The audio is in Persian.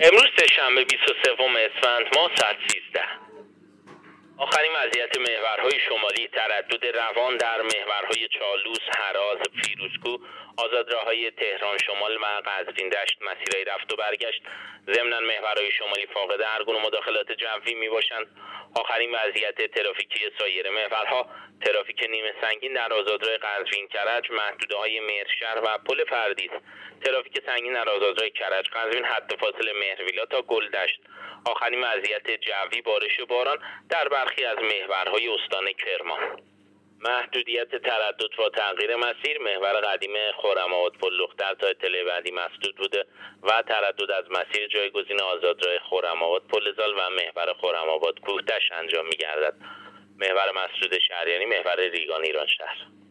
امروز سه‌شنبه 23 اسفند ماه ساعت 13. آخرین وضعیت محورهای شمالی تردد روان در محورهای چالوس، هراز، فیروزکوه، آزادراه‌های تهران شمال و قزوین دشت مسیرهای رفت و برگشت. ضمناً محورهای شمالی فاقد هر گونه مداخلات جوی میباشند. آخرین وضعیت ترافیکی سایر محورها: ترافیک نیمه سنگین در آزادراه قزوین کرج، محدوده‌های مهرشهر و پل پردیس. ترافیک سنگین در آزادراه کرج قزوین حد فاصل مهرویلا تا گلدشت. آخرین وضعیت جوی بارش و باران در برخی از محورهای استان کرمان. محدودیت تردد و تغییر مسیر: محور قدیم خرم‌آباد پل لختر تا اطلاع بعدی مسدود بوده و تردد از مسیر جایگزین آزادراه خرم‌آباد پل زال و محور خرم‌آباد کوهدشت انجام می‌گردد. محور مسدود شهریانی، محور ریگان ایران شهر.